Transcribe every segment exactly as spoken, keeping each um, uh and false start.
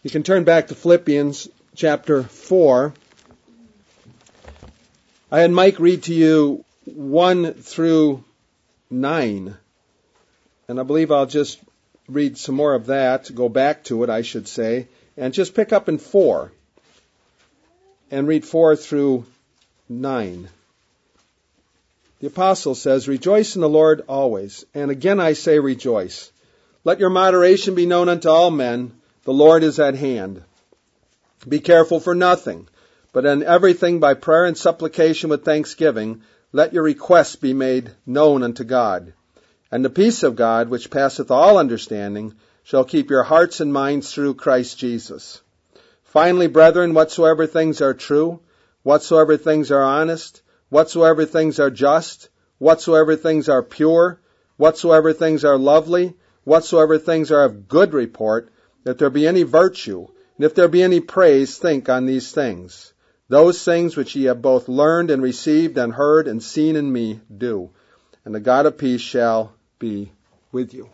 You can turn back to Philippians chapter four. I had Mike read to you one through nine. And I believe I'll just read some more of that, go back to it, I should say, and just pick up in four. And read four through nine. The apostle says, "Rejoice in the Lord always. And again I say rejoice. Let your moderation be known unto all men. The Lord is at hand. Be careful for nothing, but in everything by prayer and supplication with thanksgiving, let your requests be made known unto God. And the peace of God, which passeth all understanding, shall keep your hearts and minds through Christ Jesus. Finally, brethren, whatsoever things are true, whatsoever things are honest, whatsoever things are just, whatsoever things are pure, whatsoever things are lovely, whatsoever things are of good report, if there be any virtue, and if there be any praise, think on these things. Those things which ye have both learned and received and heard and seen in me, do. And the God of peace shall be with you."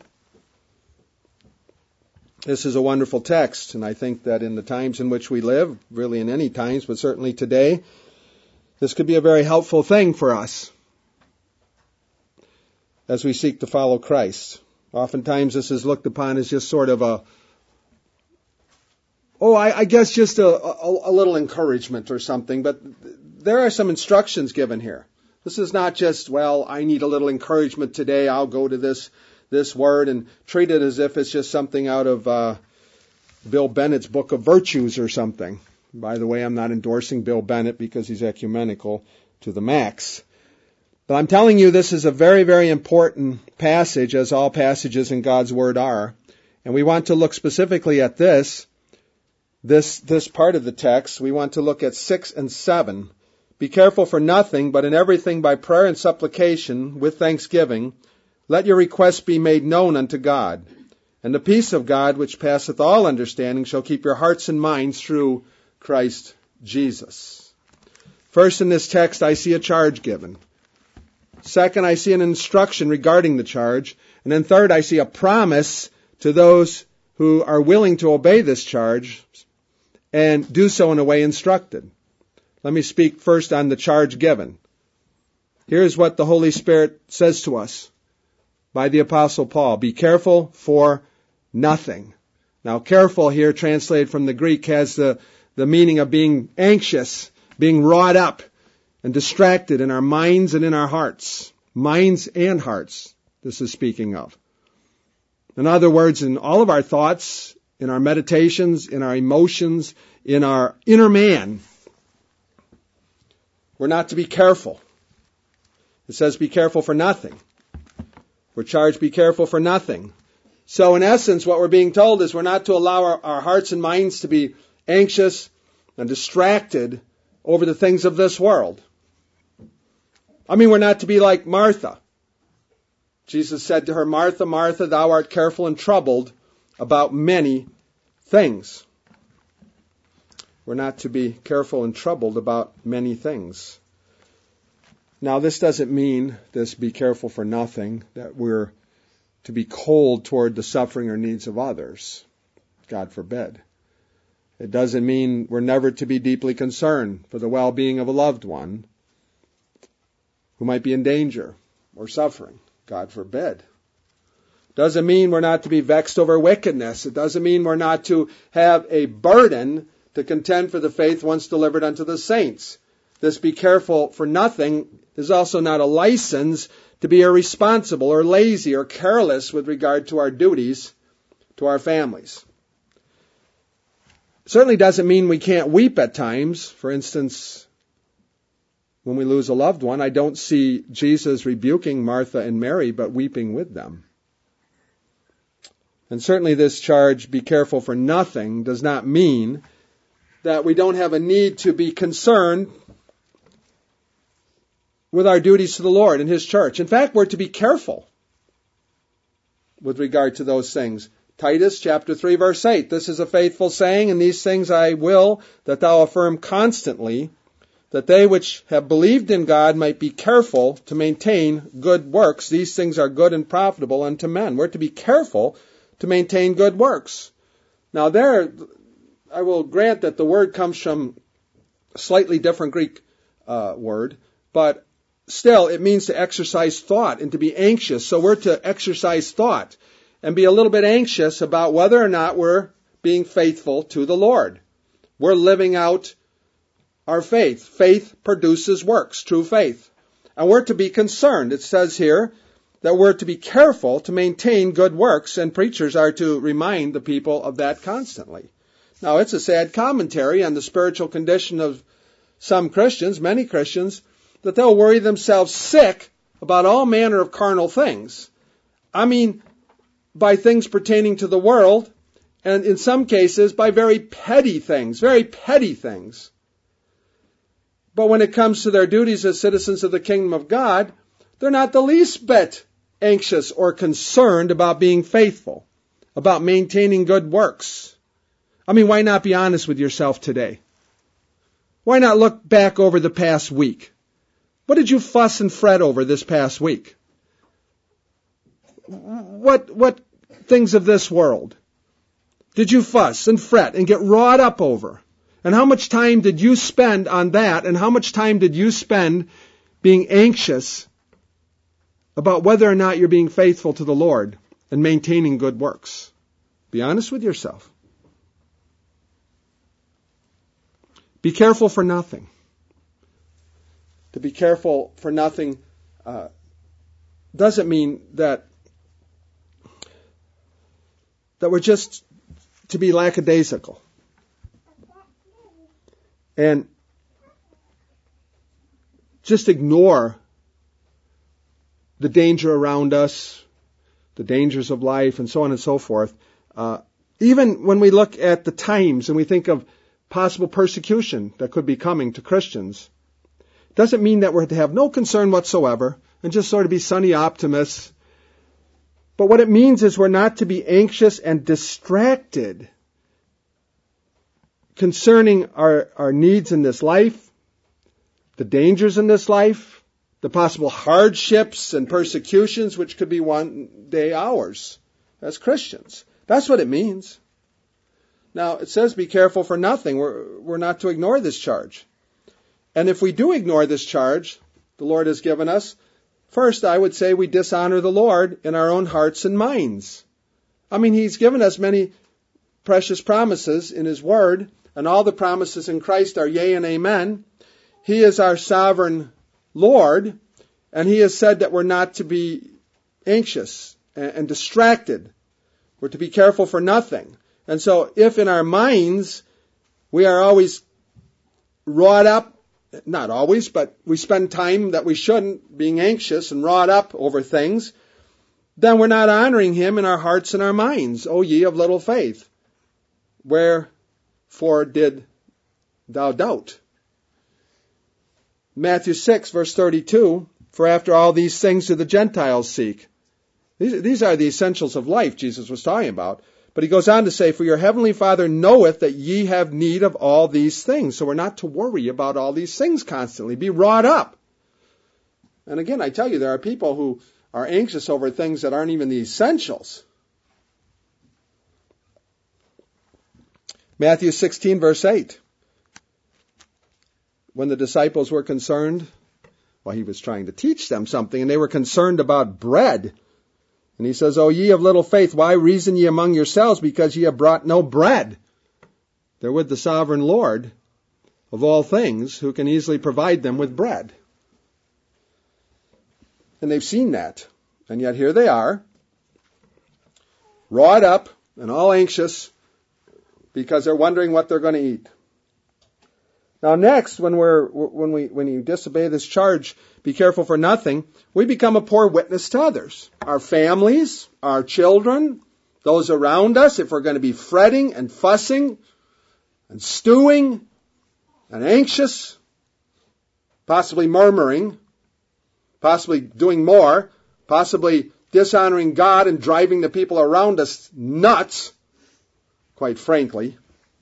This is a wonderful text, and I think that in the times in which we live, really in any times, but certainly today, this could be a very helpful thing for us as we seek to follow Christ. Oftentimes this is looked upon as just sort of a, oh, I, I guess just a, a, a little encouragement or something, but there are some instructions given here. This is not just, well, I need a little encouragement today, I'll go to this this word and treat it as if it's just something out of uh, Bill Bennett's Book of Virtues or something. By the way, I'm not endorsing Bill Bennett because he's ecumenical to the max. But I'm telling you this is a very, very important passage, as all passages in God's Word are. And we want to look specifically at this, this, this part of the text. We want to look at six and seven. "Be careful for nothing, but in everything by prayer and supplication with thanksgiving, let your requests be made known unto God. And the peace of God, which passeth all understanding, shall keep your hearts and minds through Christ Jesus." First, in this text, I see a charge given. Second, I see an instruction regarding the charge. And then third, I see a promise to those who are willing to obey this charge and do so in a way instructed. Let me speak first on the charge given. Here's what the Holy Spirit says to us by the Apostle Paul. "Be careful for nothing." Now, careful here, translated from the Greek, has the, the meaning of being anxious, being wrought up and distracted in our minds and in our hearts. Minds and hearts, this is speaking of. In other words, in all of our thoughts, in our meditations, in our emotions, in our inner man, we're not to be careful. It says be careful for nothing. We're charged be careful for nothing. So in essence, what we're being told is we're not to allow our, our hearts and minds to be anxious and distracted over the things of this world. I mean, we're not to be like Martha. Jesus said to her, "Martha, Martha, thou art careful and troubled about many things." We're not to be careful and troubled about many things. Now, this doesn't mean, this be careful for nothing, that we're to be cold toward the suffering or needs of others. God forbid. It doesn't mean we're never to be deeply concerned for the well-being of a loved one who might be in danger or suffering. God forbid. Doesn't mean we're not to be vexed over wickedness. It doesn't mean we're not to have a burden to contend for the faith once delivered unto the saints. This be careful for nothing is also not a license to be irresponsible or lazy or careless with regard to our duties to our families. It certainly doesn't mean we can't weep at times. For instance, when we lose a loved one, I don't see Jesus rebuking Martha and Mary, but weeping with them. And certainly this charge, be careful for nothing, does not mean that we don't have a need to be concerned with our duties to the Lord and His church. In fact, we're to be careful with regard to those things. Titus chapter three, verse eight, "This is a faithful saying, and these things I will that thou affirm constantly, that they which have believed in God might be careful to maintain good works. These things are good and profitable unto men." We're to be careful to maintain good works. Now there, I will grant that the word comes from a slightly different Greek uh, word, but still it means to exercise thought and to be anxious. So we're to exercise thought and be a little bit anxious about whether or not we're being faithful to the Lord. We're living out our faith. Faith produces works, true faith. And we're to be concerned. It says here that we're to be careful to maintain good works, and preachers are to remind the people of that constantly. Now, it's a sad commentary on the spiritual condition of some Christians, many Christians, that they'll worry themselves sick about all manner of carnal things. I mean, by things pertaining to the world, and in some cases, by very petty things, very petty things. But when it comes to their duties as citizens of the kingdom of God, they're not the least bit anxious or concerned about being faithful, about maintaining good works. I mean, why not be honest with yourself today? Why not look back over the past week? What did you fuss and fret over this past week? What, what things of this world did you fuss and fret and get wrought up over? And how much time did you spend on that? And how much time did you spend being anxious about whether or not you're being faithful to the Lord and maintaining good works? Be honest with yourself. Be careful for nothing. To be careful for nothing uh, doesn't mean that that we're just to be lackadaisical and just ignore the danger around us, the dangers of life, and so on and so forth. Uh, even when we look at the times and we think of possible persecution that could be coming to Christians, it doesn't mean that we're to have no concern whatsoever and just sort of be sunny optimists. But what it means is we're not to be anxious and distracted concerning our, our needs in this life, the dangers in this life, the possible hardships and persecutions which could be one day ours as Christians. That's what it means. Now, it says be careful for nothing. We're, we're not to ignore this charge. And if we do ignore this charge the Lord has given us, first, I would say we dishonor the Lord in our own hearts and minds. I mean, He's given us many precious promises in His Word, and all the promises in Christ are yea and amen. He is our sovereign Lord, and He has said that we're not to be anxious and, and distracted. We're to be careful for nothing. And so if in our minds we are always wrought up, not always, but we spend time that we shouldn't being anxious and wrought up over things, then we're not honoring Him in our hearts and our minds. O ye of little faith, wherefore did thou doubt? Matthew six, verse thirty-two, for after all these things do the Gentiles seek. These, these are the essentials of life Jesus was talking about. But He goes on to say, for your heavenly Father knoweth that ye have need of all these things. So we're not to worry about all these things constantly. Be wrought up. And again, I tell you, there are people who are anxious over things that aren't even the essentials. Matthew sixteen, verse eight. When the disciples were concerned, well, He was trying to teach them something, and they were concerned about bread. And He says, O ye of little faith, why reason ye among yourselves, because ye have brought no bread? They're with the sovereign Lord of all things, who can easily provide them with bread. And they've seen that. And yet here they are, wrought up and all anxious, because they're wondering what they're going to eat. Now next, when we're when we when you disobey this charge, be careful for nothing, we become a poor witness to others. Our families, our children, those around us, if we're going to be fretting and fussing and stewing and anxious, possibly murmuring, possibly doing more, possibly dishonoring God and driving the people around us nuts, quite frankly,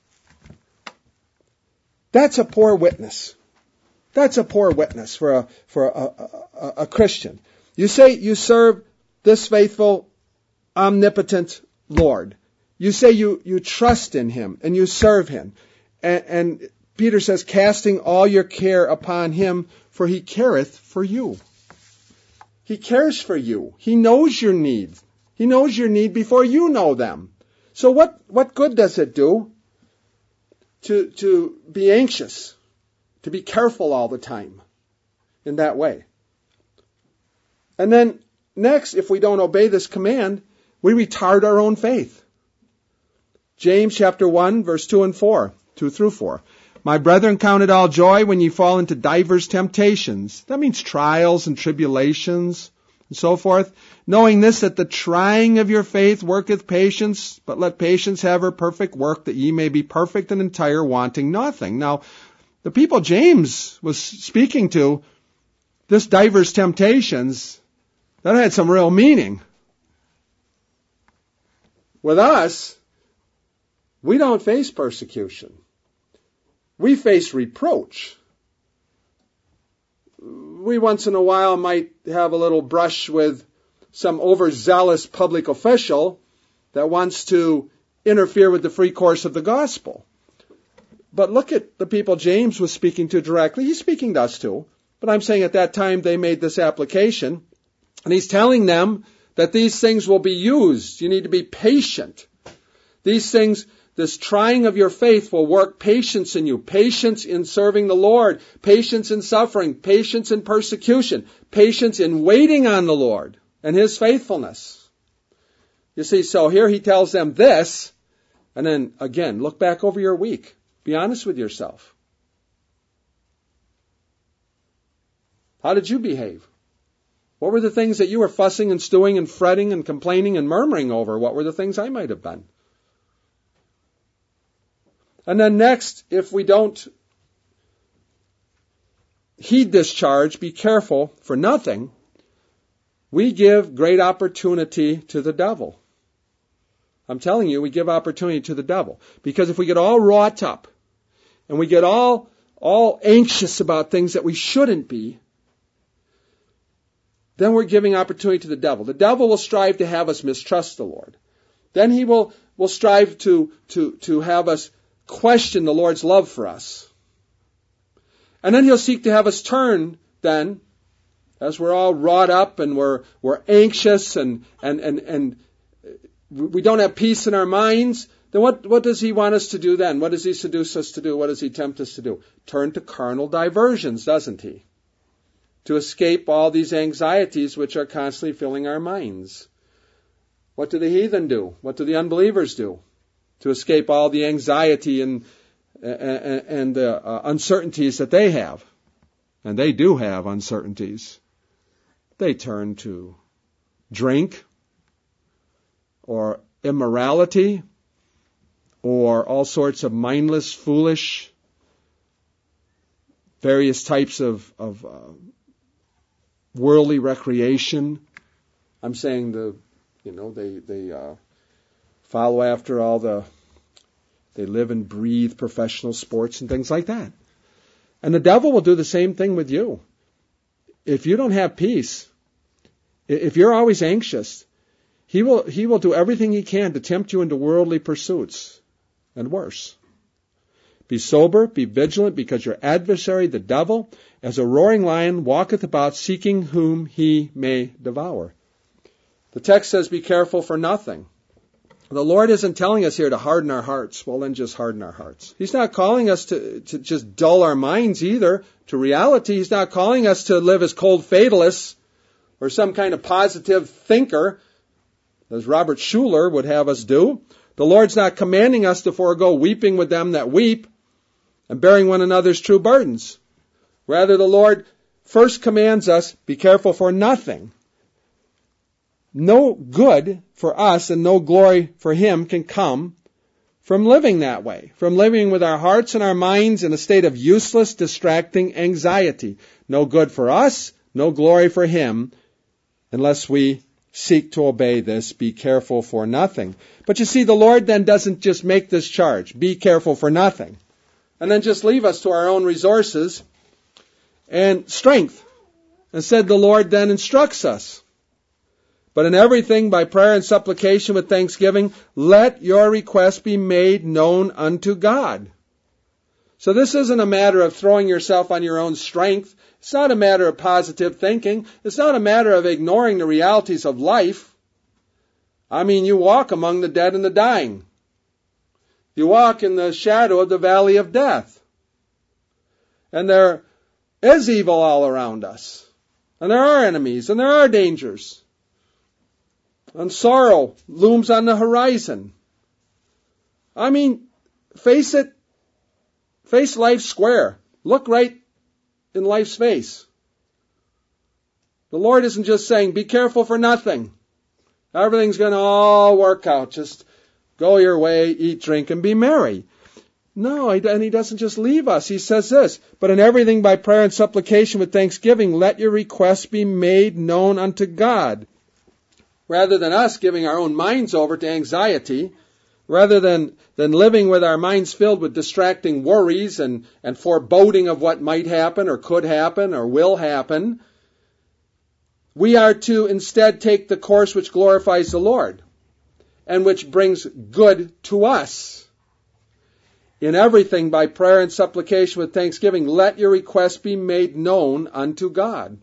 that's a poor witness. That's a poor witness for a for a, a, a Christian. You say you serve this faithful, omnipotent Lord. You say you, you trust in him and you serve him. And, and Peter says, casting all your care upon him, for he careth for you. He cares for you. He knows your needs. He knows your need before you know them. So what, what good does it do to, to be anxious, to be careful all the time in that way? And then next, if we don't obey this command, we retard our own faith. James chapter one, verse two and four, two through four. My brethren, count it all joy when ye fall into divers temptations. That means trials and tribulations and so forth. Knowing this, that the trying of your faith worketh patience, but let patience have her perfect work, that ye may be perfect and entire, wanting nothing. Now, the people James was speaking to, this divers temptations, that had some real meaning. With us, we don't face persecution. We face reproach. We once in a while might have a little brush with some overzealous public official that wants to interfere with the free course of the gospel. But look at the people James was speaking to directly. He's speaking to us too. But I'm saying at that time they made this application. And he's telling them that these things will be used. You need to be patient. These things, this trying of your faith will work patience in you. Patience in serving the Lord. Patience in suffering. Patience in persecution. Patience in waiting on the Lord and his faithfulness. You see, so here he tells them this. And then again, look back over your week. Be honest with yourself. How did you behave? What were the things that you were fussing and stewing and fretting and complaining and murmuring over? What were the things I might have done? And then next, if we don't heed this charge, be careful for nothing, we give great opportunity to the devil. I'm telling you, we give opportunity to the devil. Because if we get all wrought up and we get all, all anxious about things that we shouldn't be, then we're giving opportunity to the devil. The devil will strive to have us mistrust the Lord. Then he will, will strive to, to, to have us question the Lord's love for us. And then he'll seek to have us turn then, as we're all wrought up and we're, we're anxious and, and, and, and we don't have peace in our minds, then what, what does he want us to do then? What does he seduce us to do? What does he tempt us to do? Turn to carnal diversions, doesn't he? To escape all these anxieties which are constantly filling our minds. What do the heathen do? What do the unbelievers do? To escape all the anxiety and, and, and uh, uh, uncertainties that they have. And they do have uncertainties. They turn to drink, or immorality, or all sorts of mindless, foolish, various types of, of uh, worldly recreation. I'm saying the, you know, they they uh, follow after all the, they live and breathe professional sports and things like that. And the devil will do the same thing with you. If you don't have peace, if you're always anxious, he will he will do everything he can to tempt you into worldly pursuits and worse. Be sober, be vigilant, because your adversary, the devil, as a roaring lion, walketh about, seeking whom he may devour. The text says, be careful for nothing. The Lord isn't telling us here to harden our hearts. Well, then just harden our hearts. He's not calling us to, to just dull our minds either to reality. He's not calling us to live as cold fatalists or some kind of positive thinker, as Robert Schuller would have us do. The Lord's not commanding us to forego weeping with them that weep and bearing one another's true burdens. Rather, the Lord first commands us, be careful for nothing. No good for us and no glory for him can come from living that way, from living with our hearts and our minds in a state of useless, distracting anxiety. No good for us, no glory for him, unless we seek to obey this, be careful for nothing. But you see, the Lord then doesn't just make this charge, be careful for nothing, and then just leave us to our own resources and strength. Instead, the Lord then instructs us. But in everything, by prayer and supplication with thanksgiving, let your requests be made known unto God. So this isn't a matter of throwing yourself on your own strength. It's not a matter of positive thinking. It's not a matter of ignoring the realities of life. I mean, you walk among the dead and the dying. You walk in the shadow of the valley of death. And there is evil all around us. And there are enemies, and there are dangers. And sorrow looms on the horizon. I mean, face it. Face life square. Look right in life's face. The Lord isn't just saying, be careful for nothing. Everything's going to all work out. Just go your way, eat, drink, and be merry. No, and he doesn't just leave us. He says this, but in everything by prayer and supplication with thanksgiving, let your requests be made known unto God. Rather than us giving our own minds over to anxiety, rather than, than living with our minds filled with distracting worries and, and foreboding of what might happen or could happen or will happen, we are to instead take the course which glorifies the Lord and which brings good to us. In everything, by prayer and supplication with thanksgiving, let your requests be made known unto God.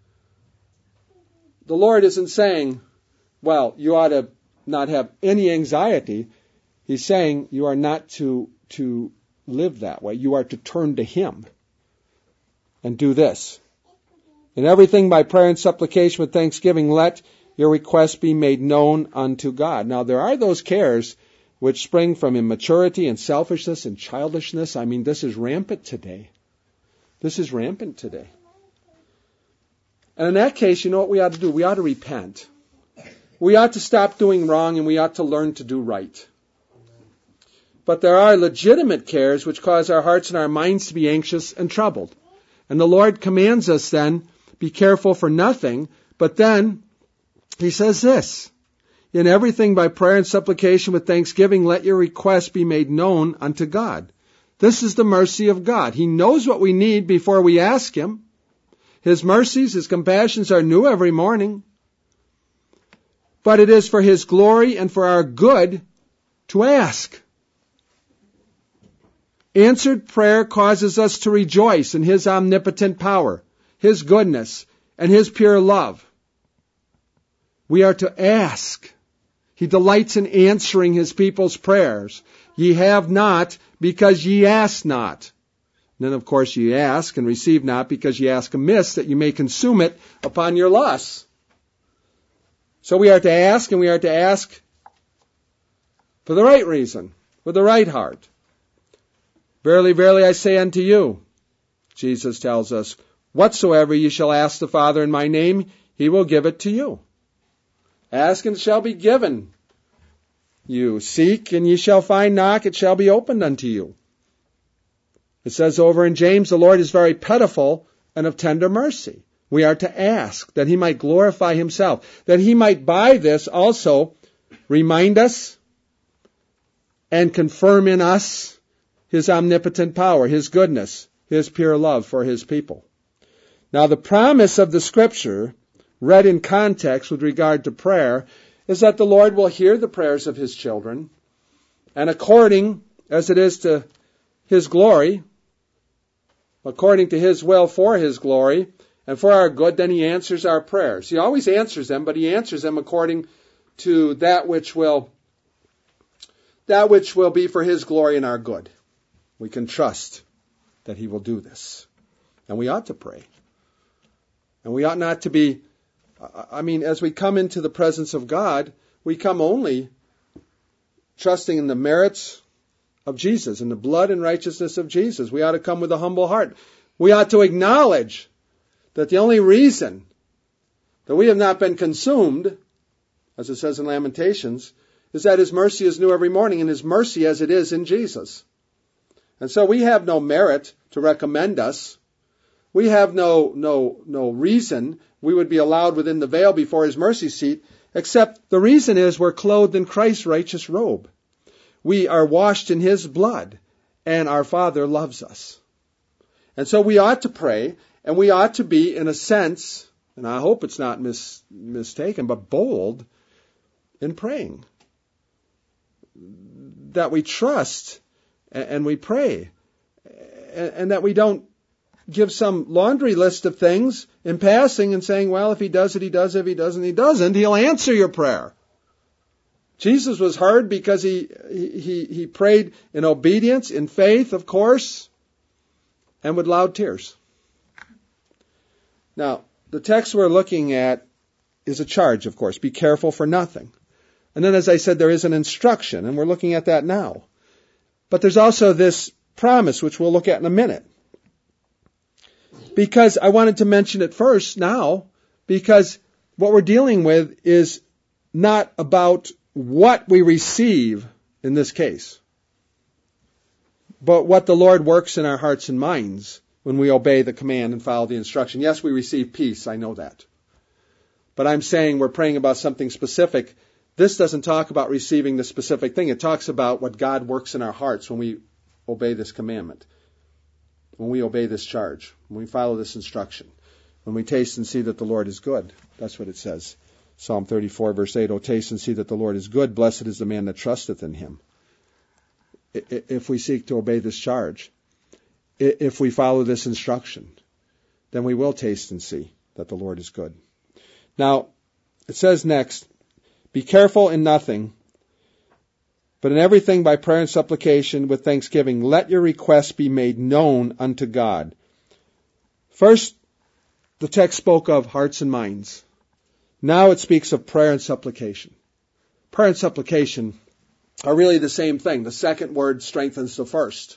The Lord isn't saying, well, you ought to not have any anxiety. He's saying you are not to, to live that way. You are to turn to Him and do this. In everything, by prayer and supplication with thanksgiving, let your requests be made known unto God. Now, there are those cares which spring from immaturity and selfishness and childishness. I mean, this is rampant today. This is rampant today. And in that case, you know what we ought to do? We ought to repent. We ought to stop doing wrong and we ought to learn to do right. But there are legitimate cares which cause our hearts and our minds to be anxious and troubled. And the Lord commands us then, be careful for nothing. But then He says this, in everything by prayer and supplication with thanksgiving, let your requests be made known unto God. This is the mercy of God. He knows what we need before we ask Him. His mercies, His compassions are new every morning. But it is for His glory and for our good to ask. Answered prayer causes us to rejoice in His omnipotent power, His goodness, and His pure love. We are to ask. He delights in answering His people's prayers. Ye have not, because ye ask not. And then, of course, ye ask and receive not, because ye ask amiss, that you may consume it upon your lusts. So we are to ask, and we are to ask for the right reason, with the right heart. Verily, verily, I say unto you, Jesus tells us, whatsoever ye shall ask the Father in my name, He will give it to you. Ask and it shall be given you. Seek and ye shall find. Knock, it shall be opened unto you. It says over in James, the Lord is very pitiful and of tender mercy. We are to ask that He might glorify Himself, that He might by this also remind us and confirm in us His omnipotent power, His goodness, His pure love for His people. Now the promise of the Scripture, read in context with regard to prayer, is that the Lord will hear the prayers of His children, and according as it is to His glory, according to His will for His glory, and for our good, then He answers our prayers. He always answers them, but He answers them according to that which will, that which will be for His glory and our good. We can trust that He will do this. And we ought to pray. And we ought not to be, I mean, as we come into the presence of God, we come only trusting in the merits of Jesus, in the blood and righteousness of Jesus. We ought to come with a humble heart. We ought to acknowledge that the only reason that we have not been consumed, as it says in Lamentations, is that His mercy is new every morning, and His mercy as it is in Jesus. And so we have no merit to recommend us. We have no, no, no reason we would be allowed within the veil before His mercy seat, except the reason is we're clothed in Christ's righteous robe. We are washed in His blood, and our Father loves us. And so we ought to pray, and we ought to be, in a sense, and I hope it's not mis- mistaken, but bold in praying. That we trust and, and we pray, and, and that we don't give some laundry list of things in passing and saying, well, if he does it, he does it. If he doesn't, he doesn't. He'll answer your prayer. Jesus was heard because he, he, he prayed in obedience, in faith, of course, and with loud tears. Now, the text we're looking at is a charge, of course. Be careful for nothing. And then, as I said, there is an instruction, and we're looking at that now. But there's also this promise, which we'll look at in a minute. Because I wanted to mention it first now, because what we're dealing with is not about what we receive in this case, but what the Lord works in our hearts and minds when we obey the command and follow the instruction. Yes, we receive peace, I know that. But I'm saying we're praying about something specific. This doesn't talk about receiving the specific thing. It talks about what God works in our hearts when we obey this commandment, when we obey this charge, when we follow this instruction, when we taste and see that the Lord is good. That's what it says. Psalm thirty-four, verse eight, O taste and see that the Lord is good. Blessed is the man that trusteth in him. If we seek to obey this charge, if we follow this instruction, then we will taste and see that the Lord is good. Now, it says next, be careful in nothing, but in everything by prayer and supplication with thanksgiving, let your requests be made known unto God. First, the text spoke of hearts and minds. Now it speaks of prayer and supplication. Prayer and supplication are really the same thing. The second word strengthens the first.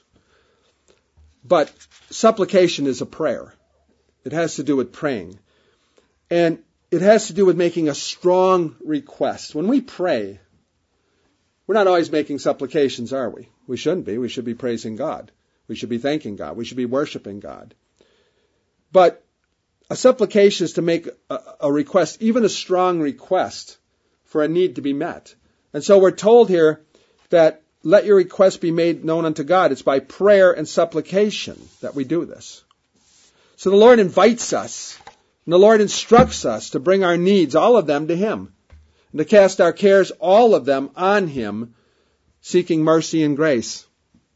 But supplication is a prayer. It has to do with praying. And it has to do with making a strong request. When we pray, we're not always making supplications, are we? We shouldn't be. We should be praising God. We should be thanking God. We should be worshiping God. But a supplication is to make a, a request, even a strong request, for a need to be met. And so we're told here that let your request be made known unto God. It's by prayer and supplication that we do this. So the Lord invites us, and the Lord instructs us to bring our needs, all of them, to Him, and to cast our cares, all of them, on Him, seeking mercy and grace.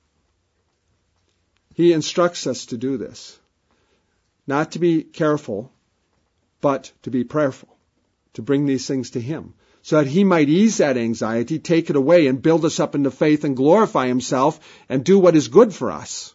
He instructs us to do this. Not to be careful, but to be prayerful, to bring these things to Him, so that He might ease that anxiety, take it away, and build us up into faith and glorify Himself and do what is good for us.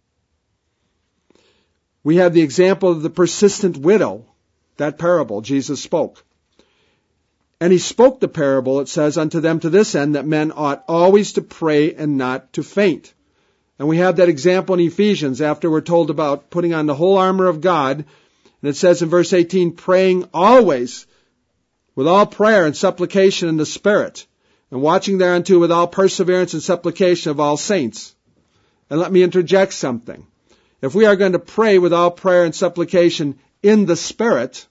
We have the example of the persistent widow, that parable Jesus spoke. And He spoke the parable, it says, unto them to this end, that men ought always to pray and not to faint. And we have that example in Ephesians after we're told about putting on the whole armor of God. And it says in verse eighteen, praying always with all prayer and supplication in the Spirit, and watching thereunto with all perseverance and supplication of all saints. And let me interject something. If we are going to pray with all prayer and supplication in the Spirit,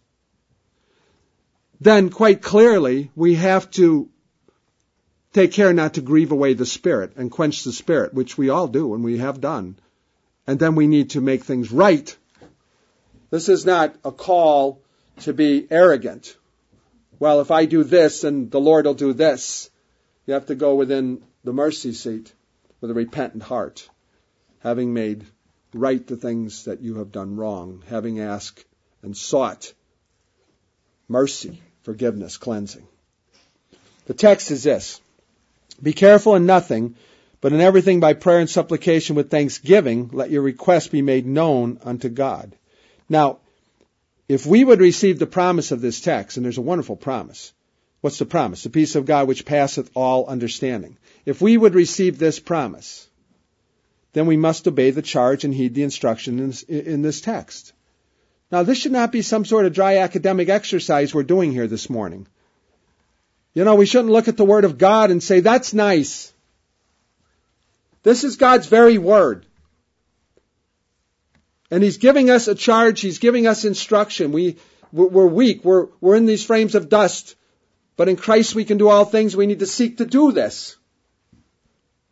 then quite clearly we have to take care not to grieve away the Spirit and quench the Spirit, which we all do and we have done. And then we need to make things right. This is not a call to be arrogant. Well, if I do this, then the Lord will do this. You have to go within the mercy seat with a repentant heart, having made right the things that you have done wrong, having asked and sought mercy, forgiveness, cleansing. The text is this. Be careful in nothing, but in everything by prayer and supplication with thanksgiving, let your requests be made known unto God. Now, if we would receive the promise of this text, and there's a wonderful promise. What's the promise? The peace of God which passeth all understanding. If we would receive this promise, then we must obey the charge and heed the instruction in this, in this text. Now, this should not be some sort of dry academic exercise we're doing here this morning. You know, we shouldn't look at the Word of God and say, that's nice. This is God's very Word. And He's giving us a charge. He's giving us instruction. We, we're weak. We're, we're in these frames of dust. But in Christ we can do all things. We need to seek to do this.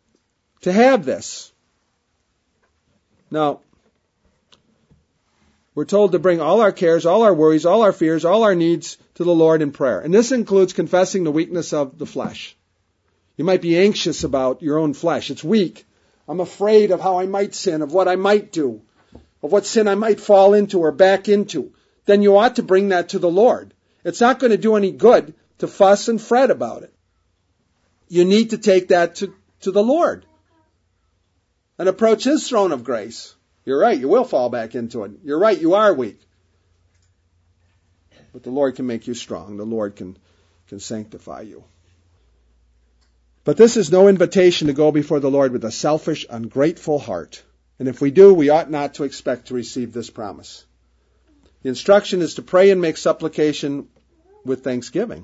To have this. Now, We're told to bring all our cares, all our worries, all our fears, all our needs to the Lord in prayer. And this includes confessing the weakness of the flesh. You might be anxious about your own flesh. It's weak. I'm afraid of how I might sin, of what I might do, of what sin I might fall into or back into. Then you ought to bring that to the Lord. It's not going to do any good to fuss and fret about it. You need to take that to, to the Lord and approach His throne of grace. You're right, you will fall back into it. You're right, you are weak. But the Lord can make you strong. The Lord can, can sanctify you. But this is no invitation to go before the Lord with a selfish, ungrateful heart. And if we do, we ought not to expect to receive this promise. The instruction is to pray and make supplication with thanksgiving.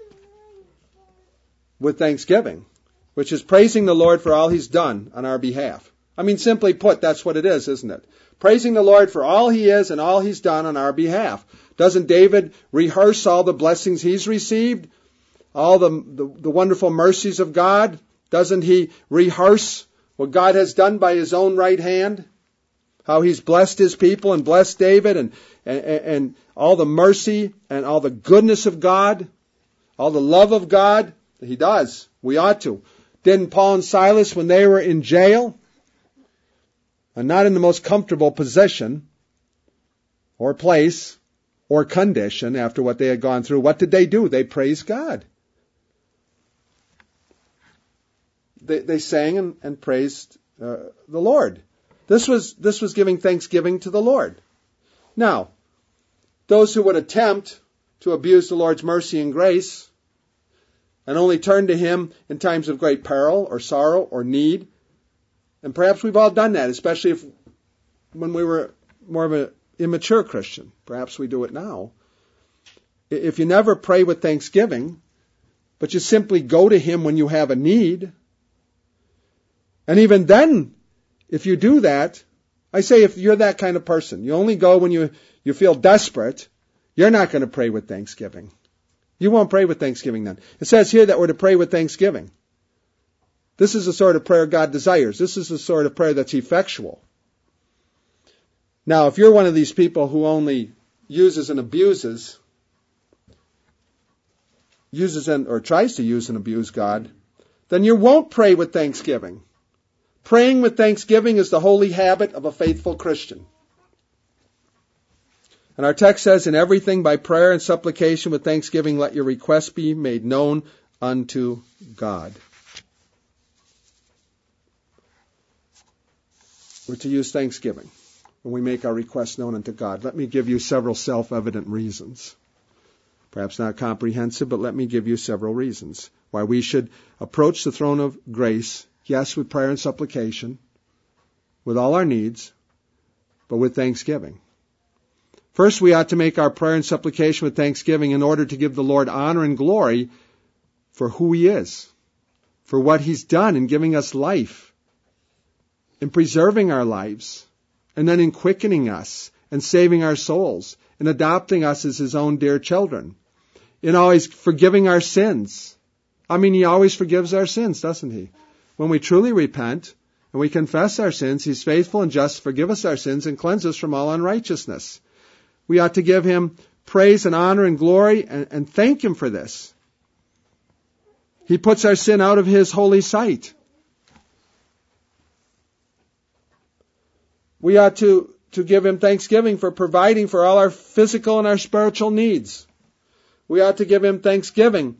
With thanksgiving, which is praising the Lord for all He's done on our behalf. I mean, simply put, that's what it is, isn't it? Praising the Lord for all He is and all He's done on our behalf. Doesn't David rehearse all the blessings he's received? All the, the, the wonderful mercies of God? Doesn't he rehearse what God has done by His own right hand? How He's blessed His people and blessed David and, and, and all the mercy and all the goodness of God, all the love of God? He does. We ought to. Didn't Paul and Silas, when they were in jail, and not in the most comfortable position or place or condition after what they had gone through, what did they do? They praised God. They, they sang and, and praised uh, the Lord. This was, this was giving thanksgiving to the Lord. Now, those who would attempt to abuse the Lord's mercy and grace and only turn to Him in times of great peril or sorrow or need, and perhaps we've all done that, especially if when we were more of an immature Christian. Perhaps we do it now. If you never pray with thanksgiving, but you simply go to Him when you have a need, and even then, if you do that, I say if you're that kind of person, you only go when you, you feel desperate, you're not going to pray with thanksgiving. You won't pray with thanksgiving then. It says here that we're to pray with thanksgiving. This is the sort of prayer God desires. This is the sort of prayer that's effectual. Now, if you're one of these people who only uses and abuses, uses and or tries to use and abuse God, then you won't pray with thanksgiving. Praying with thanksgiving is the holy habit of a faithful Christian. And our text says, in everything by prayer and supplication with thanksgiving, let your requests be made known unto God. We're to use thanksgiving when we make our requests known unto God. Let me give you several self-evident reasons. Perhaps not comprehensive, but let me give you several reasons why we should approach the throne of grace, yes, with prayer and supplication, with all our needs, but with thanksgiving. First, we ought to make our prayer and supplication with thanksgiving in order to give the Lord honor and glory for who He is, for what He's done in giving us life, in preserving our lives, and then in quickening us and saving our souls, and adopting us as His own dear children, in always forgiving our sins. I mean, He always forgives our sins, doesn't He? When we truly repent and we confess our sins, He's faithful and just to forgive us our sins and cleanse us from all unrighteousness. We ought to give Him praise and honor and glory and, and thank Him for this. He puts our sin out of His holy sight. We ought to, to give Him thanksgiving for providing for all our physical and our spiritual needs. We ought to give Him thanksgiving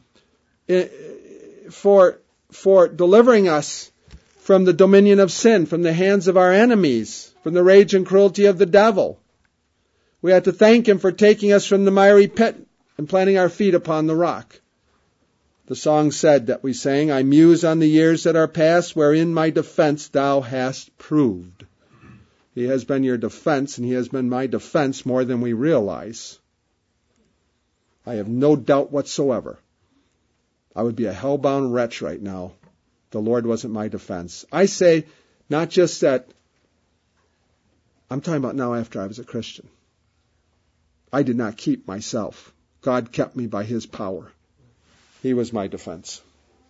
for, for delivering us from the dominion of sin, from the hands of our enemies, from the rage and cruelty of the devil. We have to thank Him for taking us from the miry pit and planting our feet upon the rock. The song said that we sang, I muse on the years that are past, wherein my defense Thou hast proved. He has been your defense, and He has been my defense more than we realize. I have no doubt whatsoever. I would be a hell-bound wretch right now if the Lord wasn't my defense. I say, not just that, I'm talking about now after I was a Christian. I did not keep myself. God kept me by His power. He was my defense.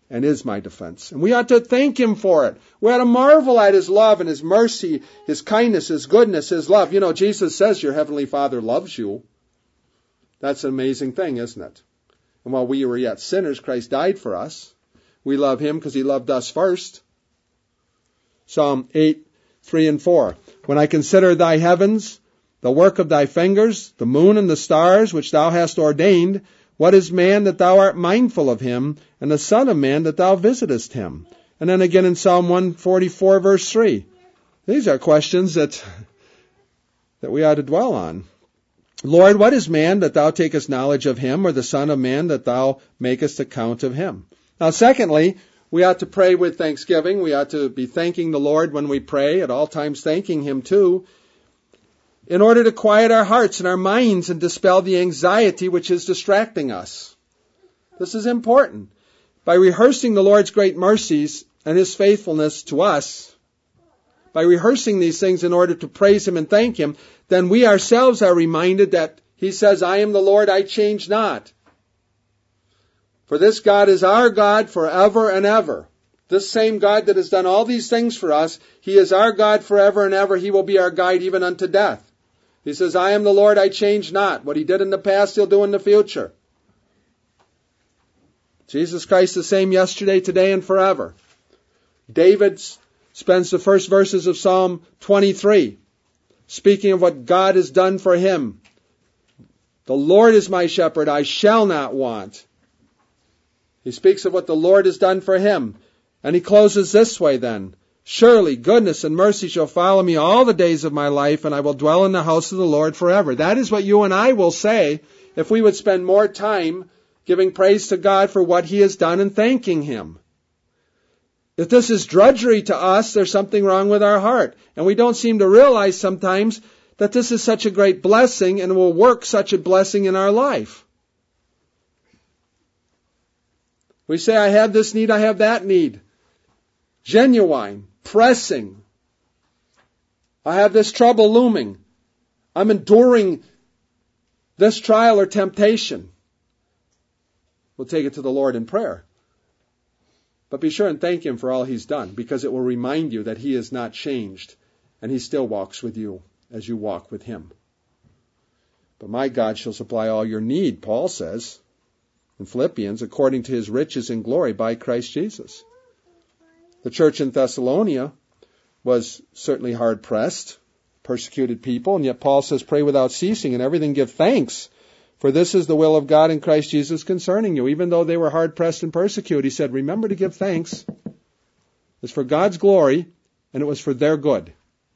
and is my defense. And we ought to thank Him for it. We ought to marvel at His love and His mercy, His kindness, His goodness, His love. You know, Jesus says your Heavenly Father loves you. That's an amazing thing, isn't it? And while we were yet sinners, Christ died for us. We love Him because He loved us first. Psalm eight, three and four. When I consider Thy heavens, the work of Thy fingers, the moon and the stars, which Thou hast ordained, what is man that Thou art mindful of him, and the son of man that Thou visitest him? And then again in Psalm one forty-four, verse three. These are questions that, that we ought to dwell on. Lord, what is man that Thou takest knowledge of him, or the son of man that Thou makest account of him? Now, secondly, we ought to pray with thanksgiving. We ought to be thanking the Lord when we pray, at all times thanking Him too, in order to quiet our hearts and our minds and dispel the anxiety which is distracting us. This is important. By rehearsing the Lord's great mercies and His faithfulness to us, by rehearsing these things in order to praise Him and thank Him, then we ourselves are reminded that He says, I am the Lord, I change not. For this God is our God forever and ever. This same God that has done all these things for us, He is our God forever and ever. He will be our guide even unto death. He says, I am the Lord, I change not. What He did in the past, He'll do in the future. Jesus Christ the same yesterday, today, and forever. David spends the first verses of Psalm twenty-three speaking of what God has done for him. The Lord is my shepherd, I shall not want. He speaks of what the Lord has done for him. And he closes this way then. Surely goodness and mercy shall follow me all the days of my life, and I will dwell in the house of the Lord forever. That is what you and I will say if we would spend more time giving praise to God for what He has done and thanking Him. If this is drudgery to us, there's something wrong with our heart. And we don't seem to realize sometimes that this is such a great blessing and will work such a blessing in our life. We say, I have this need, I have that need. Genuine, pressing. I have this trouble looming. I'm enduring this trial or temptation. We'll take it to the Lord in prayer. But be sure and thank Him for all He's done, because it will remind you that He is not changed, and He still walks with you as you walk with Him. But my God shall supply all your need, Paul says in Philippians, according to His riches in glory by Christ Jesus. The church in Thessalonica was certainly hard-pressed, persecuted people, and yet Paul says, pray without ceasing, and everything give thanks, for this is the will of God in Christ Jesus concerning you. Even though they were hard-pressed and persecuted, he said, remember to give thanks. It's for God's glory, and it was for their good.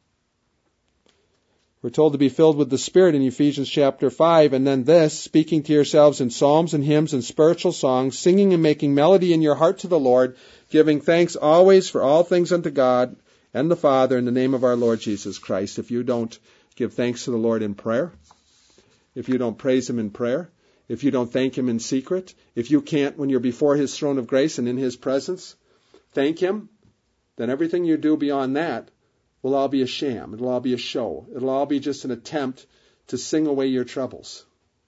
We're told to be filled with the Spirit in Ephesians chapter five, and then this, speaking to yourselves in psalms and hymns and spiritual songs, singing and making melody in your heart to the Lord, giving thanks always for all things unto God and the Father in the name of our Lord Jesus Christ. If you don't give thanks to the Lord in prayer, if you don't praise Him in prayer, if you don't thank Him in secret, if you can't, when you're before His throne of grace and in His presence, thank Him, then everything you do beyond that will all be a sham. It'll all be a show. It'll all be just an attempt to sing away your troubles.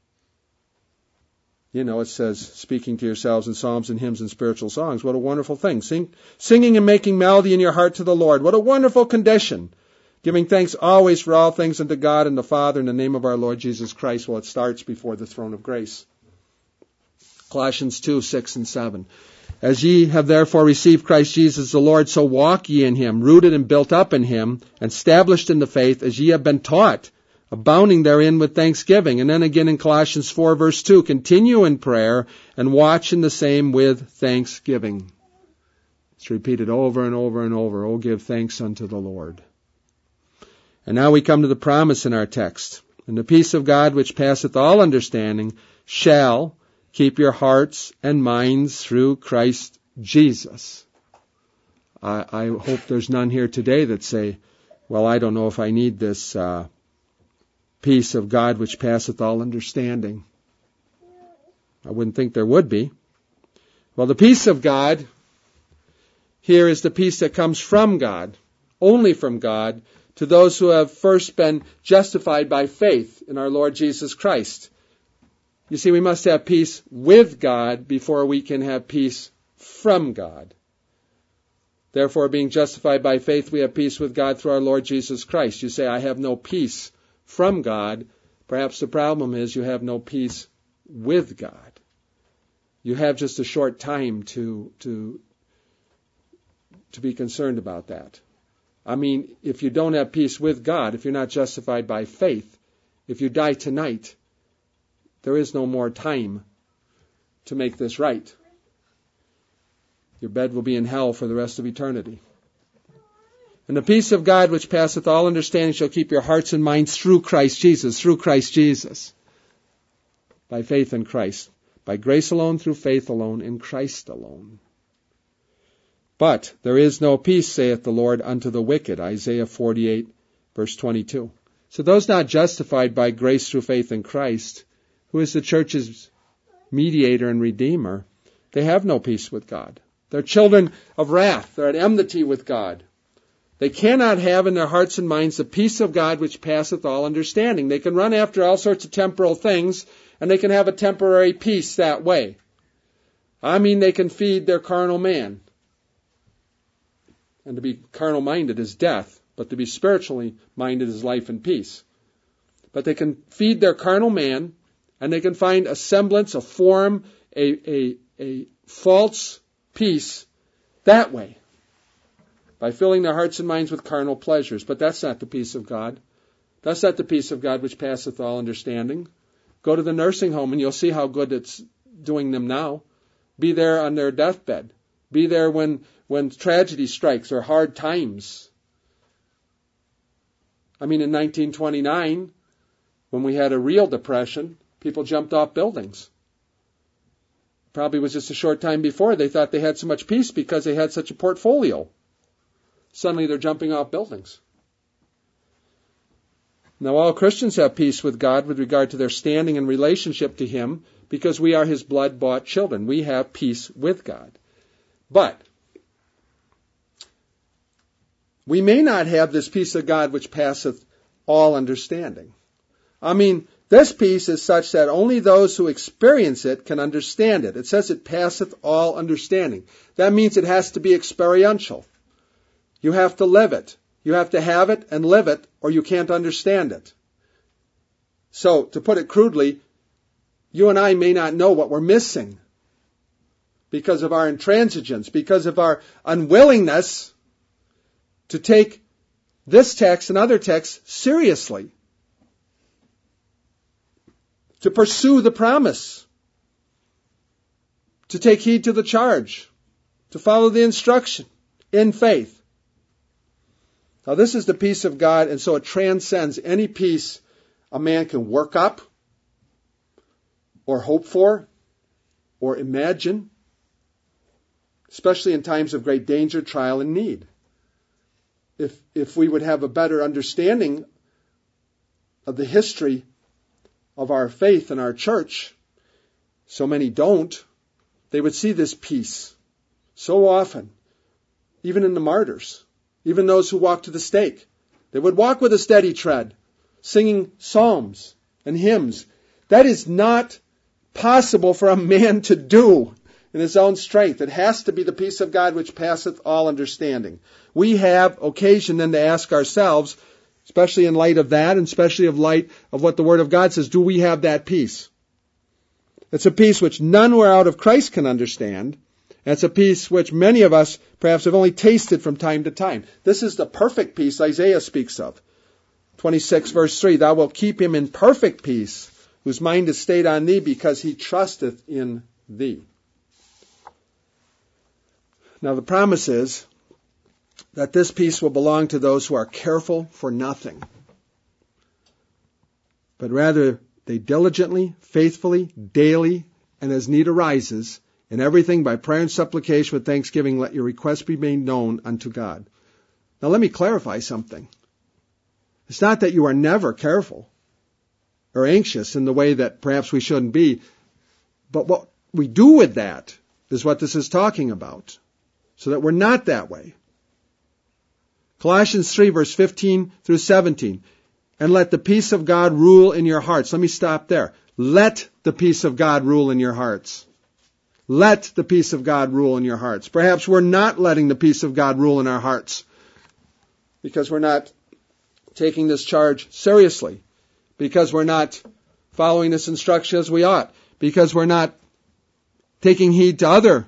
You know, it says, speaking to yourselves in psalms and hymns and spiritual songs. What a wonderful thing. Sing, singing and making melody in your heart to the Lord. What a wonderful condition. Giving thanks always for all things unto God and the Father in the name of our Lord Jesus Christ. Well, it starts before the throne of grace. Colossians two, six and seven. As ye have therefore received Christ Jesus the Lord, so walk ye in Him, rooted and built up in Him, and established in the faith as ye have been taught, abounding therein with thanksgiving. And then again in Colossians four, verse two, continue in prayer and watch in the same with thanksgiving. It's repeated over and over and over. Oh, give thanks unto the Lord. And now we come to the promise in our text. And the peace of God, which passeth all understanding, shall keep your hearts and minds through Christ Jesus. I, I hope there's none here today that say, well, I don't know if I need this uh, peace of God which passeth all understanding. I wouldn't think there would be. Well, the peace of God here is the peace that comes from God, only from God, to those who have first been justified by faith in our Lord Jesus Christ. You see, we must have peace with God before we can have peace from God. Therefore, being justified by faith, we have peace with God through our Lord Jesus Christ. You say, I have no peace from God. Perhaps the problem is you have no peace with God. You have just a short time to, to, to be concerned about that. I mean, if you don't have peace with God, if you're not justified by faith, if you die tonight, there is no more time to make this right. Your bed will be in hell for the rest of eternity. And the peace of God which passeth all understanding shall keep your hearts and minds through Christ Jesus, through Christ Jesus, by faith in Christ, by grace alone, through faith alone, in Christ alone. But there is no peace, saith the Lord, unto the wicked, Isaiah forty-eight, verse twenty-two. So those not justified by grace through faith in Christ, who is the church's mediator and redeemer, they have no peace with God. They're children of wrath. They're at enmity with God. They cannot have in their hearts and minds the peace of God which passeth all understanding. They can run after all sorts of temporal things, and they can have a temporary peace that way. I mean, they can feed their carnal man. And to be carnal-minded is death, but to be spiritually minded is life and peace. But they can feed their carnal man, and they can find a semblance, a form, a, a, a false peace that way, by filling their hearts and minds with carnal pleasures. But that's not the peace of God. That's not the peace of God which passeth all understanding. Go to the nursing home and you'll see how good it's doing them now. Be there on their deathbed. Be there when, when tragedy strikes or hard times. I mean, in nineteen twenty-nine, when we had a real depression, people jumped off buildings. Probably was just a short time before they thought they had so much peace because they had such a portfolio. Suddenly they're jumping off buildings. Now all Christians have peace with God with regard to their standing and relationship to Him because we are His blood-bought children. We have peace with God. But we may not have this peace of God which passeth all understanding. I mean, this peace is such that only those who experience it can understand it. It says it passeth all understanding. That means it has to be experiential. You have to live it. You have to have it and live it, or you can't understand it. So, to put it crudely, you and I may not know what we're missing because of our intransigence, because of our unwillingness to take this text and other texts seriously, to pursue the promise, to take heed to the charge, to follow the instruction in faith. Now this is the peace of God, and so it transcends any peace a man can work up, or hope for, or imagine, especially in times of great danger, trial, and need. If, if we would have a better understanding of the history of our faith and our church, so many don't, they would see this peace so often, even in the martyrs. Even those who walk to the stake. They would walk with a steady tread, singing psalms and hymns. That is not possible for a man to do in his own strength. It has to be the peace of God which passeth all understanding. We have occasion then to ask ourselves, especially in light of that, and especially in light of what the Word of God says, do we have that peace? It's a peace which none who are out of Christ can understand. It's a peace which many of us perhaps have only tasted from time to time. This is the perfect peace Isaiah speaks of. twenty-six verse three, Thou wilt keep him in perfect peace, whose mind is stayed on Thee, because he trusteth in Thee. Now the promise is that this peace will belong to those who are careful for nothing, but rather they diligently, faithfully, daily, and as need arises, in everything by prayer and supplication with thanksgiving, let your requests be made known unto God. Now let me clarify something. It's not that you are never careful or anxious in the way that perhaps we shouldn't be, but what we do with that is what this is talking about, so that we're not that way. Colossians three, verse fifteen through seventeen. And let the peace of God rule in your hearts. Let me stop there. Let the peace of God rule in your hearts. let the peace of God rule in your hearts. Perhaps we're not letting the peace of God rule in our hearts because we're not taking this charge seriously, because we're not following this instruction as we ought, because we're not taking heed to other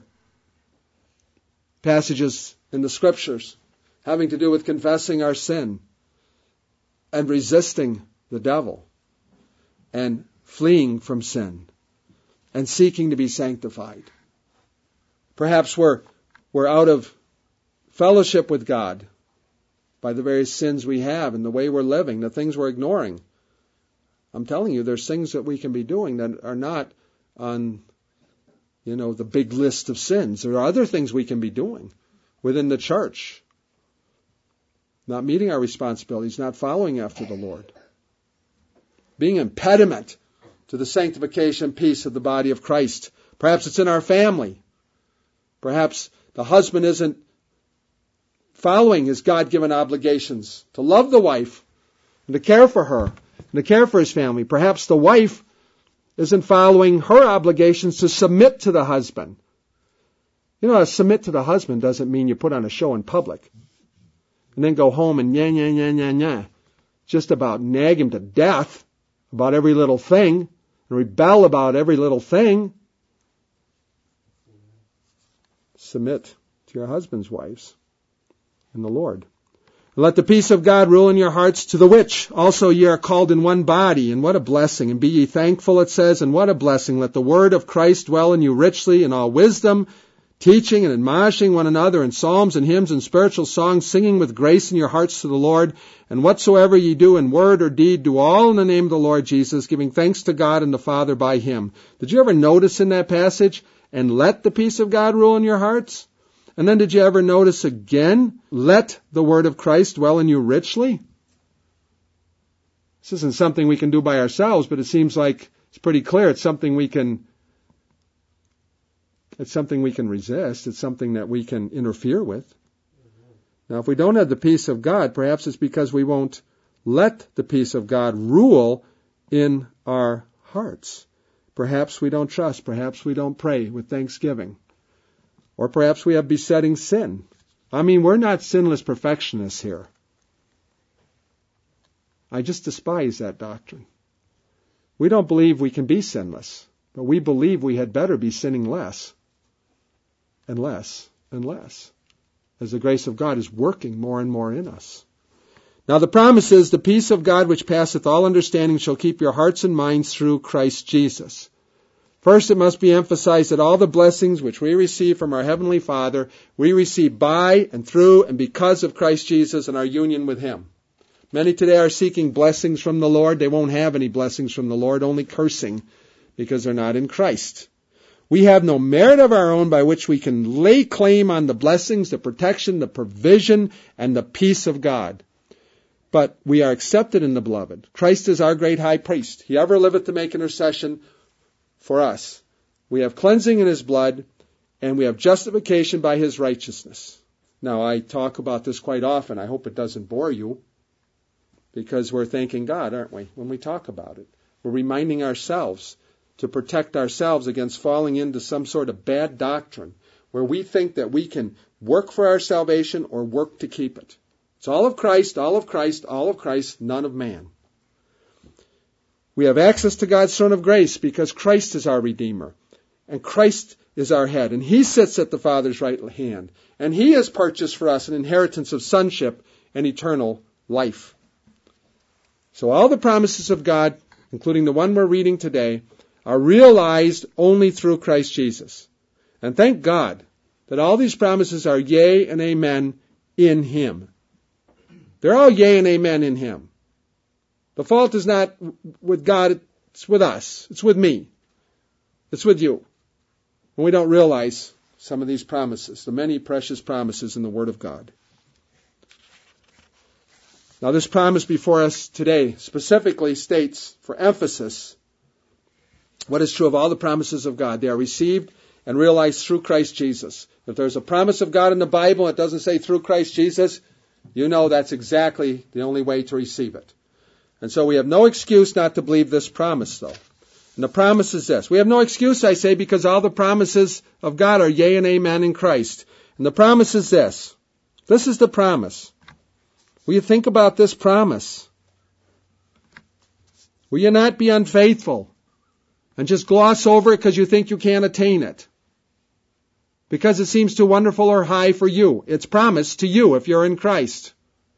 passages in the Scriptures having to do with confessing our sin and resisting the devil and fleeing from sin and seeking to be sanctified. Perhaps we're, we're out of fellowship with God by the various sins we have and the way we're living, the things we're ignoring. I'm telling you, there's things that we can be doing that are not on, you know, the big list of sins. There are other things we can be doing within the church. Not meeting our responsibilities, not following after the Lord. Being impediment to the sanctification and peace of the body of Christ. Perhaps it's in our family. Perhaps the husband isn't following his God-given obligations to love the wife and to care for her and to care for his family. Perhaps the wife isn't following her obligations to submit to the husband. You know, to submit to the husband doesn't mean you put on a show in public and then go home and yeah, yeah, yeah, yeah, yeah. Just about nag him to death about every little thing and rebel about every little thing. Submit to your husband's wives in the Lord. And let the peace of God rule in your hearts, to the which also ye are called in one body. And what a blessing. And be ye thankful, it says, and what a blessing. Let the word of Christ dwell in you richly in all wisdom, teaching and admonishing one another in psalms and hymns and spiritual songs, singing with grace in your hearts to the Lord. And whatsoever ye do in word or deed, do all in the name of the Lord Jesus, giving thanks to God and the Father by him. Did you ever notice in that passage, and let the peace of God rule in your hearts? And then did you ever notice again, let the word of Christ dwell in you richly? This isn't something we can do by ourselves, but it seems like it's pretty clear. It's something we can, it's something we can resist. It's something that we can interfere with. Now, if we don't have the peace of God, perhaps it's because we won't let the peace of God rule in our hearts. Perhaps we don't trust. Perhaps we don't pray with thanksgiving. Or perhaps we have besetting sin. I mean, we're not sinless perfectionists here. I just despise that doctrine. We don't believe we can be sinless, but we believe we had better be sinning less and less and less, as the grace of God is working more and more in us. Now the promise is, the peace of God which passeth all understanding shall keep your hearts and minds through Christ Jesus. First, it must be emphasized that all the blessings which we receive from our Heavenly Father, we receive by and through and because of Christ Jesus and our union with Him. Many today are seeking blessings from the Lord. They won't have any blessings from the Lord, only cursing, because they're not in Christ. We have no merit of our own by which we can lay claim on the blessings, the protection, the provision, and the peace of God. But we are accepted in the Beloved. Christ is our great high priest. He ever liveth to make intercession for us. We have cleansing in His blood, and we have justification by His righteousness. Now, I talk about this quite often. I hope it doesn't bore you, because we're thanking God, aren't we, when we talk about it? We're reminding ourselves to protect ourselves against falling into some sort of bad doctrine where we think that we can work for our salvation or work to keep it. It's all of Christ, all of Christ, all of Christ, none of man. We have access to God's throne of grace because Christ is our Redeemer, and Christ is our head, and He sits at the Father's right hand, and He has purchased for us an inheritance of sonship and eternal life. So all the promises of God, including the one we're reading today, are realized only through Christ Jesus. And thank God that all these promises are yea and amen in Him. They're all yea and amen in Him. The fault is not with God, it's with us. It's with me. It's with you. When we don't realize some of these promises, the many precious promises in the Word of God. Now, this promise before us today specifically states, for emphasis, what is true of all the promises of God. They are received and realized through Christ Jesus. If there's a promise of God in the Bible, it doesn't say through Christ Jesus, you know that's exactly the only way to receive it. And so we have no excuse not to believe this promise, though. And the promise is this. We have no excuse, I say, because all the promises of God are yea and amen in Christ. And the promise is this. This is the promise. Will you think about this promise? Will you not be unfaithful and just gloss over it because you think you can't attain it? Because it seems too wonderful or high for you. It's promised to you if you're in Christ.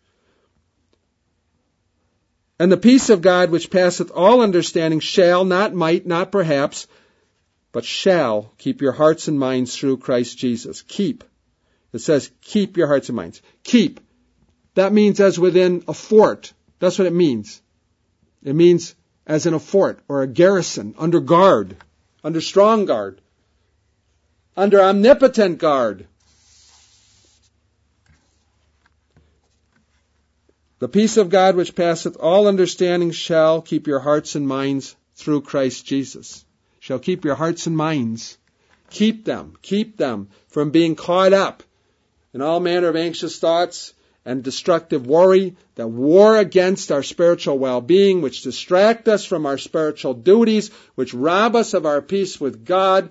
And the peace of God which passeth all understanding shall, not might, not perhaps, but shall keep your hearts and minds through Christ Jesus. Keep. It says keep your hearts and minds. Keep. That means as within a fort. That's what it means. It means as in a fort or a garrison, under guard, under strong guard, under omnipotent guard. The peace of God which passeth all understanding shall keep your hearts and minds through Christ Jesus. Shall keep your hearts and minds. Keep them. Keep them from being caught up in all manner of anxious thoughts and destructive worry that war against our spiritual well-being, which distract us from our spiritual duties, which rob us of our peace with God.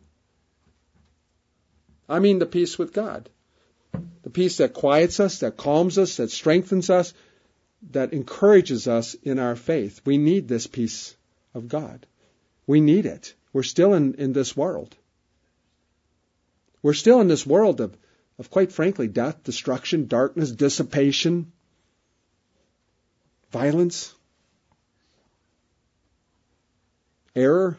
I mean the peace with God. The peace that quiets us, that calms us, that strengthens us, that encourages us in our faith. We need this peace of God. We need it. We're still in, in this world. We're still in this world of, of, quite frankly, death, destruction, darkness, dissipation, violence, error.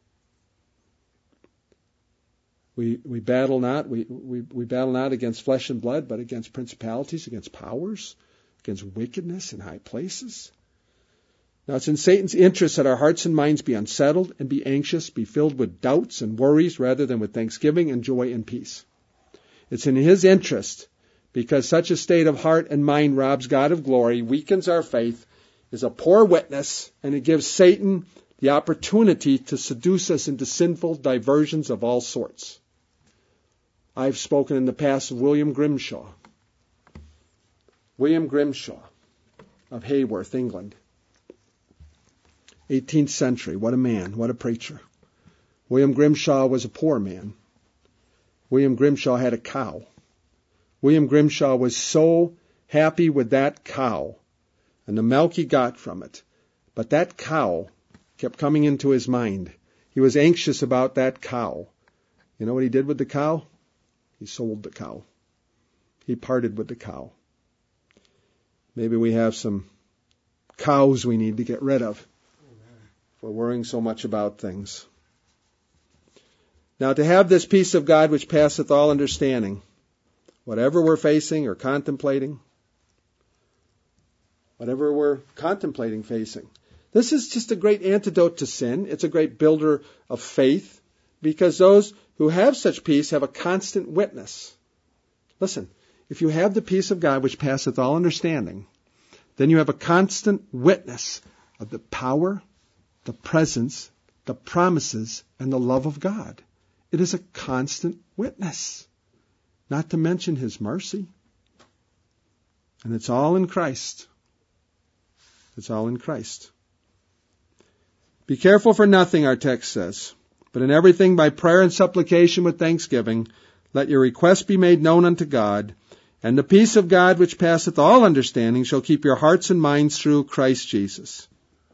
We we battle not we, we, we battle not against flesh and blood, but against principalities, against powers, against wickedness in high places. Now it's in Satan's interest that our hearts and minds be unsettled and be anxious, be filled with doubts and worries rather than with thanksgiving and joy and peace. It's in his interest because such a state of heart and mind robs God of glory, weakens our faith, is a poor witness, and it gives Satan the opportunity to seduce us into sinful diversions of all sorts. I've spoken in the past of William Grimshaw. William Grimshaw of Haworth, England. eighteenth century. What a man. What a preacher. William Grimshaw was a poor man. William Grimshaw had a cow. William Grimshaw was so happy with that cow and the milk he got from it. But that cow kept coming into his mind. He was anxious about that cow. You know what he did with the cow? He sold the cow. He parted with the cow. Maybe we have some cows we need to get rid of. We're worrying so much about things. Now, to have this peace of God which passeth all understanding, whatever we're facing or contemplating, whatever we're contemplating facing, this is just a great antidote to sin. It's a great builder of faith because those who have such peace have a constant witness. Listen, if you have the peace of God which passeth all understanding, then you have a constant witness of the power, the presence, the promises, and the love of God. It is a constant witness, not to mention his mercy. And it's all in Christ. It's all in Christ. Be careful for nothing, our text says, but in everything by prayer and supplication with thanksgiving, let your requests be made known unto God, and the peace of God which passeth all understanding shall keep your hearts and minds through Christ Jesus.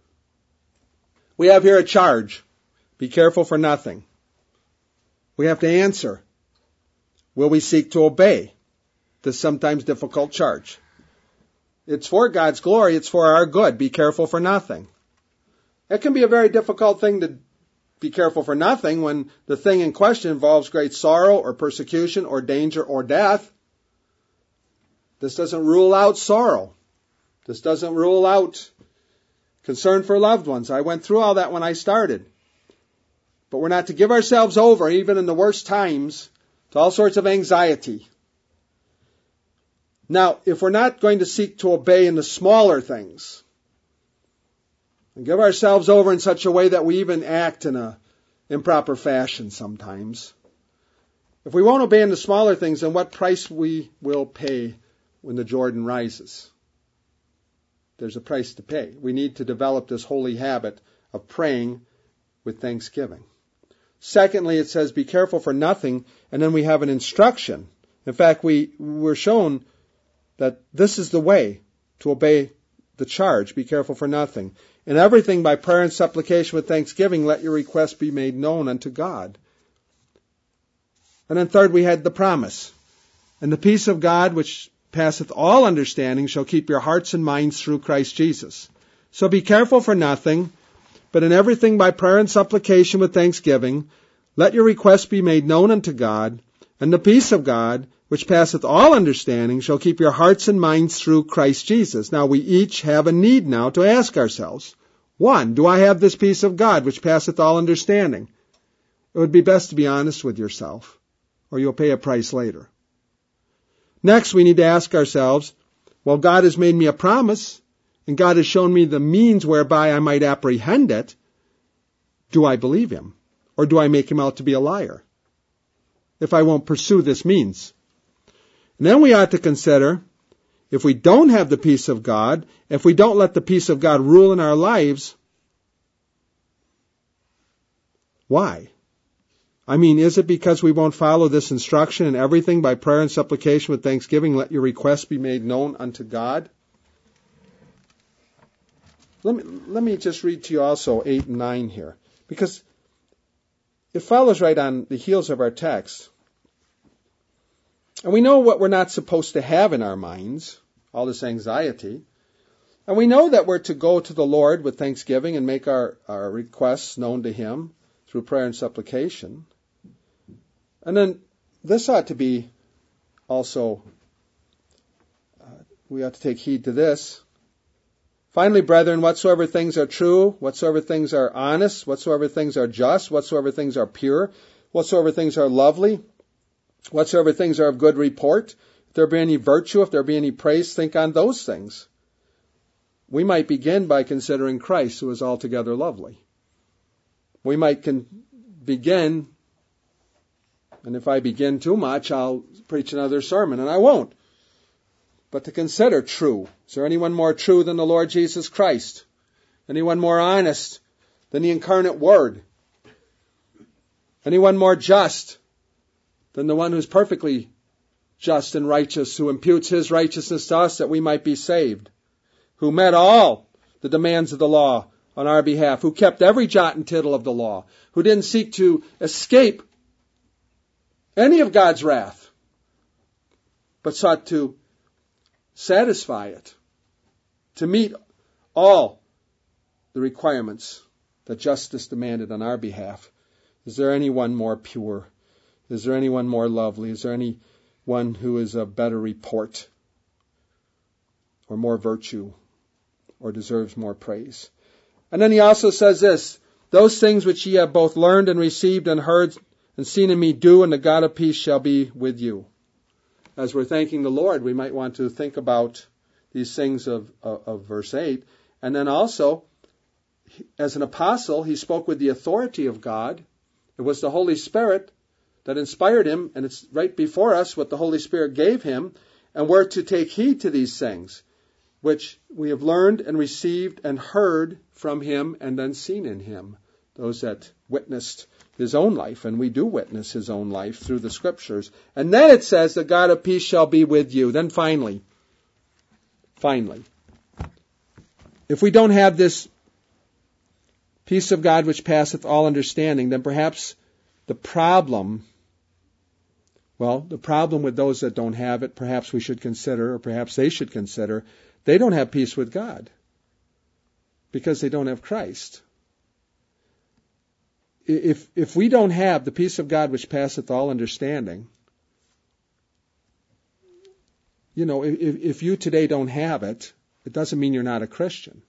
We have here a charge. Be careful for nothing. We have to answer. Will we seek to obey this sometimes difficult charge? It's for God's glory. It's for our good. Be careful for nothing. It can be a very difficult thing to be careful for nothing when the thing in question involves great sorrow or persecution or danger or death. This doesn't rule out sorrow. This doesn't rule out concern for loved ones. I went through all that when I started. But we're not to give ourselves over, even in the worst times, to all sorts of anxiety. Now, if we're not going to seek to obey in the smaller things, and give ourselves over in such a way that we even act in a improper fashion sometimes, if we won't obey in the smaller things, then what price we will pay when the Jordan rises? There's a price to pay. We need to develop this holy habit of praying with thanksgiving. Secondly, it says, be careful for nothing, and then we have an instruction. In fact, we were shown that this is the way to obey the charge, be careful for nothing. In everything, by prayer and supplication with thanksgiving, let your requests be made known unto God. And then third, we had the promise. And the peace of God, which passeth all understanding, shall keep your hearts and minds through Christ Jesus. So be careful for nothing, but in everything by prayer and supplication with thanksgiving, let your requests be made known unto God, and the peace of God, which passeth all understanding, shall keep your hearts and minds through Christ Jesus. Now we each have a need now to ask ourselves, one, do I have this peace of God, which passeth all understanding? It would be best to be honest with yourself, or you'll pay a price later. Next, we need to ask ourselves, well, God has made me a promise, and God has shown me the means whereby I might apprehend it. Do I believe him? Or do I make him out to be a liar if I won't pursue this means? And then we ought to consider, if we don't have the peace of God, if we don't let the peace of God rule in our lives, why? I mean, is it because we won't follow this instruction in everything by prayer and supplication with thanksgiving, let your requests be made known unto God? Let me, let me just read to you also eight and nine here, because it follows right on the heels of our text. And we know what we're not supposed to have in our minds, all this anxiety. And we know that we're to go to the Lord with thanksgiving and make our, our requests known to him through prayer and supplication. And then this ought to be also, uh, we ought to take heed to this. Finally, brethren, whatsoever things are true, whatsoever things are honest, whatsoever things are just, whatsoever things are pure, whatsoever things are lovely, whatsoever things are of good report, if there be any virtue, if there be any praise, think on those things. We might begin by considering Christ, who is altogether lovely. We might con- begin, and if I begin too much, I'll preach another sermon, and I won't. But to consider true. Is there anyone more true than the Lord Jesus Christ? Anyone more honest than the incarnate Word? Anyone more just than the one who's perfectly just and righteous, who imputes his righteousness to us that we might be saved? Who met all the demands of the law on our behalf, who kept every jot and tittle of the law, who didn't seek to escape any of God's wrath, but sought to satisfy it, to meet all the requirements that justice demanded on our behalf. Is there anyone more pure? Is there anyone more lovely? Is there anyone who is of better report, or more virtue, or deserves more praise? And then he also says this, those things which ye have both learned and received and heard and seen in me do, and the God of peace shall be with you. As we're thanking the Lord, we might want to think about these things of, of, of verse eight. And then also, as an apostle, he spoke with the authority of God. It was the Holy Spirit that inspired him, and it's right before us what the Holy Spirit gave him. And we're to take heed to these things, which we have learned and received and heard from him and then seen in him. Those that witnessed his own life, and we do witness his own life through the Scriptures. And then it says, the God of peace shall be with you. Then finally, finally, if we don't have this peace of God which passeth all understanding, then perhaps the problem, well, the problem with those that don't have it, perhaps we should consider, or perhaps they should consider, they don't have peace with God because they don't have Christ. If if we don't have the peace of God which passeth all understanding, you know, if, if you today don't have it, it doesn't mean you're not a Christian.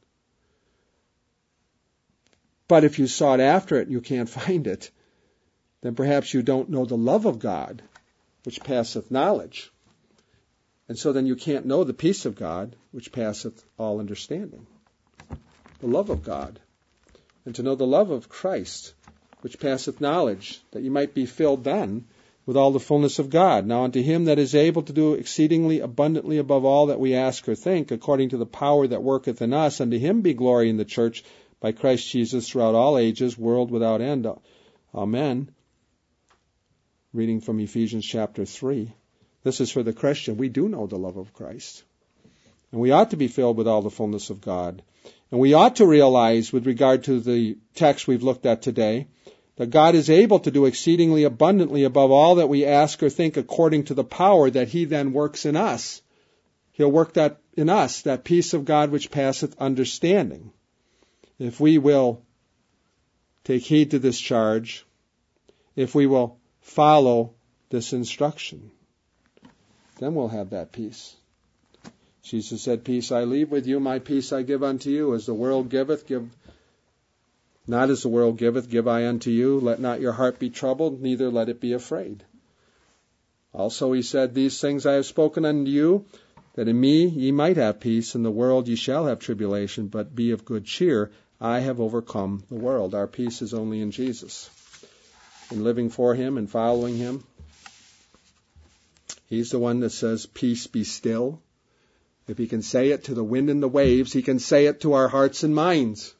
But if you sought after it and you can't find it, then perhaps you don't know the love of God which passeth knowledge. And so then you can't know the peace of God which passeth all understanding. The love of God. And to know the love of Christ which passeth knowledge, that you might be filled then with all the fullness of God. Now unto him that is able to do exceedingly abundantly above all that we ask or think, according to the power that worketh in us, unto him be glory in the church by Christ Jesus throughout all ages, world without end. Amen. Reading from Ephesians chapter three. This is for the Christian. We do know the love of Christ. And we ought to be filled with all the fullness of God. And we ought to realize, with regard to the text we've looked at today, that God is able to do exceedingly abundantly above all that we ask or think, according to the power that He then works in us. He'll work that in us, that peace of God which passeth understanding. If we will take heed to this charge, if we will follow this instruction, then we'll have that peace. Jesus said, "Peace I leave with you, my peace I give unto you. As the world giveth, give not as the world giveth, give I unto you. Let not your heart be troubled, neither let it be afraid." Also he said, "These things I have spoken unto you, that in me ye might have peace. In the world ye shall have tribulation, but be of good cheer. I have overcome the world." Our peace is only in Jesus. In living for Him and following Him. He's the one that says, "Peace, be still." If He can say it to the wind and the waves, He can say it to our hearts and minds.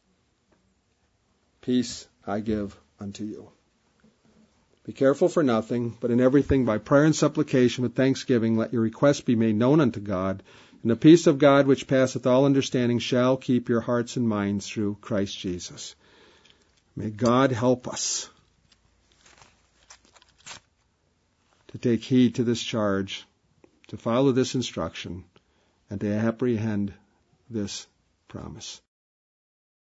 "Peace I give unto you." Be careful for nothing, but in everything by prayer and supplication with thanksgiving let your requests be made known unto God. And the peace of God which passeth all understanding shall keep your hearts and minds through Christ Jesus. May God help us to take heed to this charge, to follow this instruction, and to apprehend this promise.